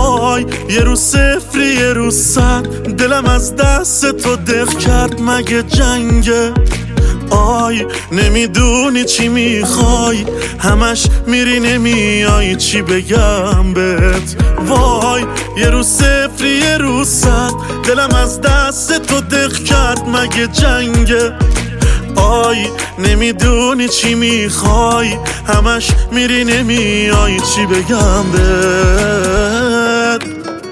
وای یه روز صفری یه روز صد، دلم از دست تو دق کرد مگه جنگه؟ آی نمیدونی چی میخوای، همش میری نمیای، چی بگم بهت؟ وای یه روز صفری یه روز صد، دلم از دست تو دق کرد مگه جنگه؟ آی نمیدونی چی میخوای، همش میری نمیای، چی بگم بهت؟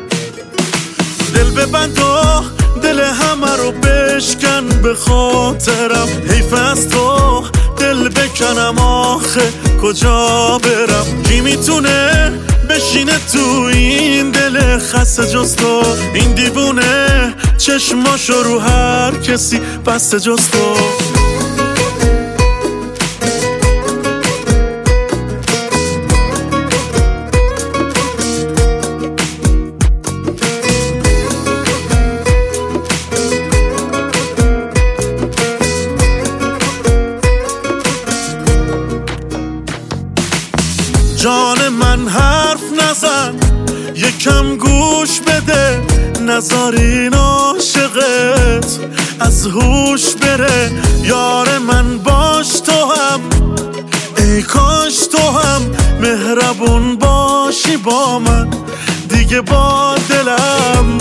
دل ببند و دل همه رو بشکن به خاطرم، حیف از تو دل بکنم، آخه کجا برم؟ کی میتونه بشینه تو این دل خسته جز تو؟ این دیوونه چشماشو رو هر کسی بسته جز تو. جان من حرف نزن، یکم گوش بده، نذار این عاشقت از هوش بره. یار من باش تو هم، ای کاش تو هم مهربون باشی با من دیگه، با دلم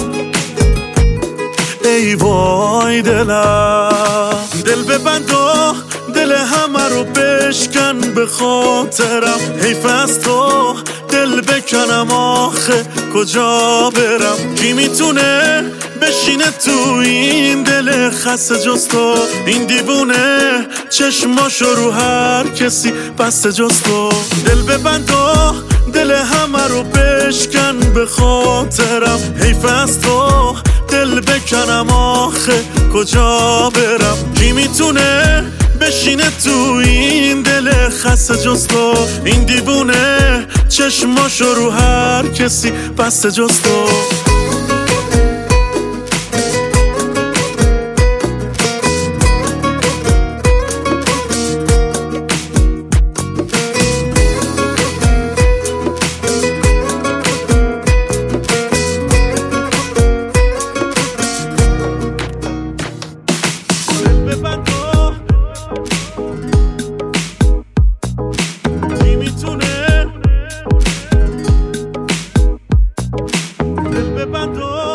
ای وای دلم. دل ببند و دل همه رو بشکن به خاطرم، حیف از تو دل بکنم، آخه کجا برم؟ کی میتونه بشینه تو این دل خسته جز تو؟ این دیوونه چشماشو رو هر کسی بسته جز تو. دل ببند و دل همه رو بشکن به خاطرم، حیف از تو دل بکنم، آخه کجا برم؟ کی میتونه بشینه تو این دل خسته جز تو؟ این دیوونه چشماشو رو هر کسی بسته جز تو. Bando